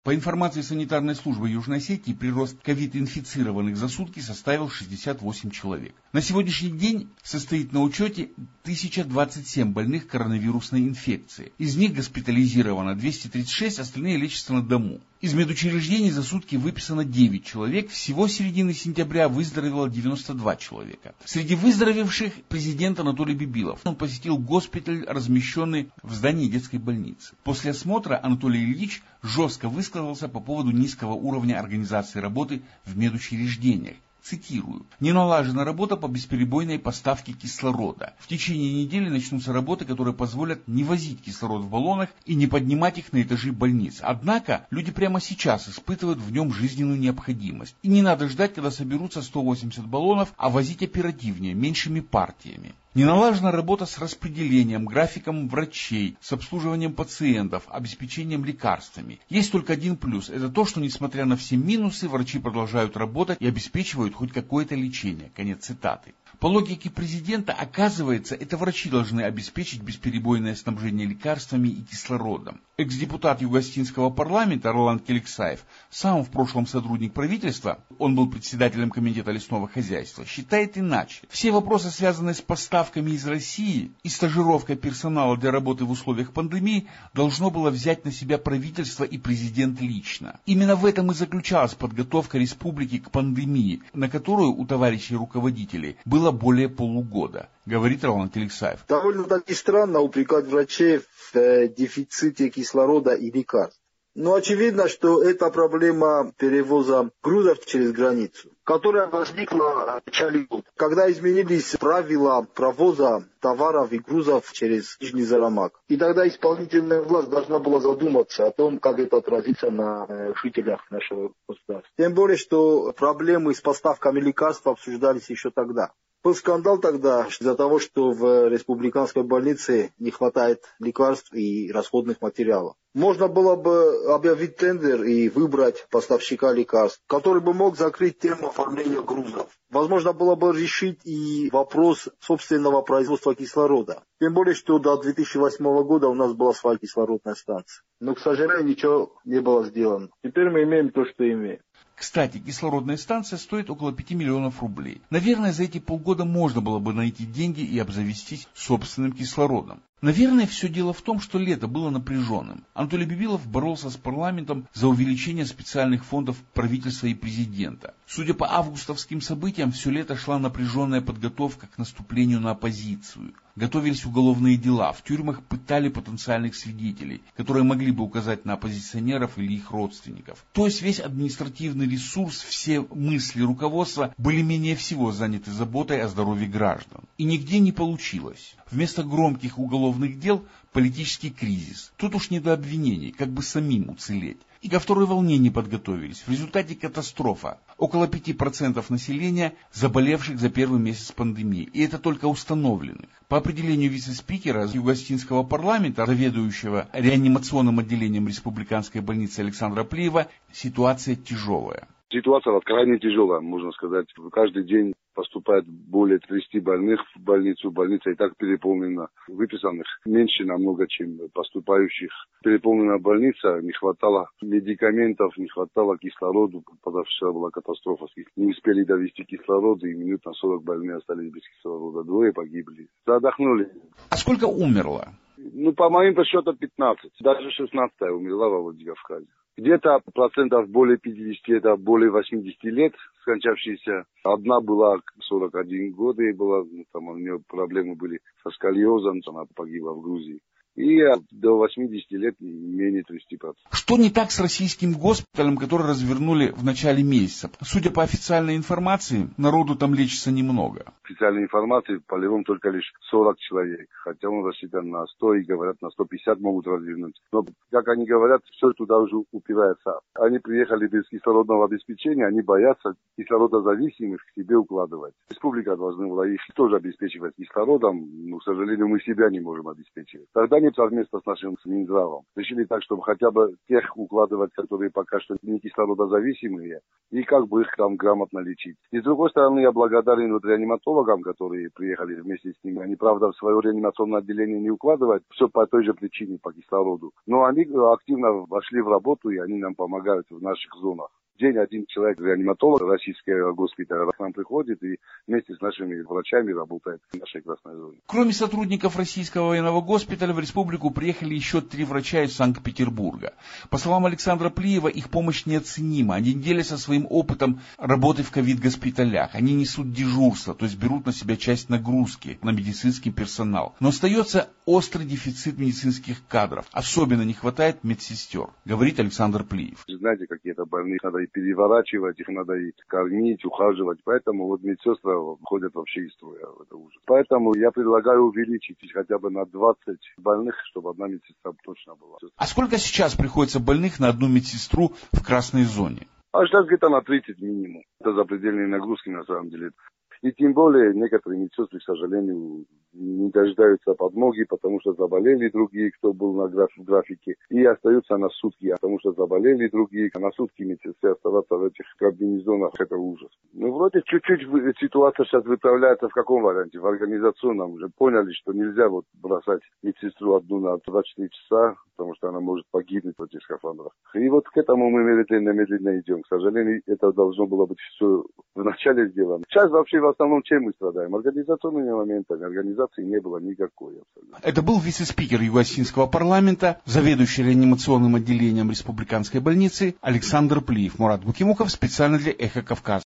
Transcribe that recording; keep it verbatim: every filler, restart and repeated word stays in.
По информации санитарной службы Южной Осетии, прирост ковид-инфицированных за сутки составил шестьдесят восемь человек. На сегодняшний день состоит на учете тысяча двадцать семь больных коронавирусной инфекцией. Из них госпитализировано двести тридцать шесть, остальные лечатся на дому. Из медучреждений за сутки выписано девять человек, всего с середины сентября выздоровело девяносто два человека. Среди выздоровевших президент Анатолий Бибилов. Он посетил госпиталь, размещенный в здании детской больницы. После осмотра Анатолий Ильич жестко высказался по поводу низкого уровня организации работы в медучреждениях. Цитирую. «Не налажена работа по бесперебойной поставке кислорода. В течение недели начнутся работы, которые позволят не возить кислород в баллонах и не поднимать их на этажи больниц. Однако люди прямо сейчас испытывают в нем жизненную необходимость. И не надо ждать, когда соберутся сто восемьдесят баллонов, а возить оперативнее, меньшими партиями. Не налажена работа с распределением, графиком врачей, с обслуживанием пациентов, обеспечением лекарствами. Есть только один плюс. Это то, что несмотря на все минусы, врачи продолжают работать и обеспечивают хоть какое-то лечение». Конец цитаты. По логике президента, оказывается, это врачи должны обеспечить бесперебойное снабжение лекарствами и кислородом. Экс-депутат Юго-Осетинского парламента Ролан Келексаев, сам в прошлом сотрудник правительства, он был председателем комитета лесного хозяйства, считает иначе. Все вопросы, связанные с поставками из России и стажировкой персонала для работы в условиях пандемии, должно было взять на себя правительство и президент лично. Именно в этом и заключалась подготовка республики к пандемии, на которую у товарищей руководителей было более полугода, говорит Ролан Келексаев. Довольно-таки странно упрекать врачей в э, дефиците кислорода и лекарств. Но очевидно, что это проблема перевоза грузов через границу, которая возникла в начале года, когда изменились правила провоза товаров и грузов через Нижний Зарамак. И тогда исполнительная власть должна была задуматься о том, как это отразится на жителях нашего государства. Тем более, что проблемы с поставками лекарств обсуждались еще тогда. Был скандал тогда из-за того, что в республиканской больнице не хватает лекарств и расходных материалов. Можно было бы объявить тендер и выбрать поставщика лекарств, который бы мог закрыть тему оформления грузов. Возможно, было бы решить и вопрос собственного производства кислорода. Тем более, что до две тысячи восьмого года у нас была своя кислородная станция. Но, к сожалению, ничего не было сделано. Теперь мы имеем то, что имеем. Кстати, кислородная станция стоит около пяти миллионов рублей. Наверное, за эти полгода можно было бы найти деньги и обзавестись собственным кислородом. Наверное, все дело в том, что лето было напряженным. Анатолий Бибилов боролся с парламентом за увеличение специальных фондов правительства и президента. Судя по августовским событиям, все лето шла напряженная подготовка к наступлению на оппозицию. Готовились уголовные дела, в тюрьмах пытали потенциальных свидетелей, которые могли бы указать на оппозиционеров или их родственников. То есть весь административный ресурс, все мысли руководства были менее всего заняты заботой о здоровье граждан. И нигде не получилось. Вместо громких уголовных дел политический кризис. Тут уж не до обвинений, как бы самим уцелеть. И ко второй волне не подготовились. В результате катастрофа. Около пяти процентов населения, заболевших за первый месяц пандемии. И это только установленных. По определению вице-спикера Юго-Осетинского парламента, заведующего реанимационным отделением республиканской больницы Александра Плиева, ситуация тяжелая. Ситуация крайне тяжелая, можно сказать. Каждый день поступает более тридцати больных в больницу. Больница и так переполнена. Выписанных меньше намного, чем поступающих. Переполнена больница, не хватало медикаментов, не хватало кислорода. Позавчера была катастрофа. Не успели довести кислород, и минут на сорок больные остались без кислорода. Двое погибли. Задохнули. А сколько умерло? Ну, по моим подсчетам, пятнадцать. Даже шестнадцать умерла во Владикавказе. Где-то процентов более пятидесяти, это более восьмидесяти лет скончавшиеся. Одна была сорок один год, и была, ну, там у нее проблемы были со сколиозом, она погибла в Грузии. И до восьмидесяти лет менее тридцати процентов. Что не так с российским госпиталем, который развернули в начале месяца? Судя по официальной информации, народу там лечится немного. Официальной информации по левому только лишь сорок человек. Хотя он рассчитан на сто, и говорят, на сто пятьдесят могут развернуть. Но, как они говорят, все туда уже упирается. Они приехали без кислородного обеспечения, они боятся кислородозависимых к себе укладывать. Республика должна была их тоже обеспечивать кислородом, но, к сожалению, мы себя не можем обеспечивать. Тогда они совместно с нашим Минздравом решили так, чтобы хотя бы тех укладывать, которые пока что не кислородозависимые, и как бы их там грамотно лечить. И с другой стороны, я благодарен вот реаниматологам, которые приехали вместе с ними. Они, правда, в свое реанимационное отделение не укладывают, все по той же причине, по кислороду. Но они активно вошли в работу, и они нам помогают в наших зонах. В день один человек, реаниматолог российского госпиталя, к нам приходит и вместе с нашими врачами работает в нашей красной зоне. Кроме сотрудников российского военного госпиталя, в республику приехали еще три врача из Санкт-Петербурга. По словам Александра Плиева, их помощь неоценима. Они делятся своим опытом работы в ковид-госпиталях. Они несут дежурство, то есть берут на себя часть нагрузки на медицинский персонал. Но остается острый дефицит медицинских кадров. Особенно не хватает медсестер, говорит Александр Плиев. Знаете, какие-то больные надо и переворачивать, их надо и кормить, ухаживать. Поэтому вот медсестры ходят вообще из строя. Это ужас. Поэтому я предлагаю увеличить хотя бы на двадцать больных, чтобы одна медсестра точно была. А сколько сейчас приходится больных на одну медсестру в красной зоне? А сейчас где-то на тридцать минимум. Это запредельные нагрузки на самом деле. И тем более некоторые медсестры, к сожалению, не дождаются подмоги, потому что заболели другие, кто был на граф, в графике, и остаются на сутки, потому что заболели другие. На сутки медсестры оставаться в этих комбинезонах — это ужас. Ну, вроде чуть-чуть ситуация сейчас выправляется. В каком варианте? В организационном. Уже поняли, что нельзя вот бросать медсестру одну на двадцать четыре часа, потому что она может погибнуть в этих скафандрах. И вот к этому мы медленно-медленно идем. К сожалению, это должно было быть все вначале сделано. Сейчас вообще в основном чем мы страдаем? Организационными моментами. Организации не было никакой абсолютно. Это был вице-спикер Юго-Осетинского парламента, заведующий реанимационным отделением республиканской больницы Александр Плиев. Мурат Букимухов специально для Эхо Кавказа.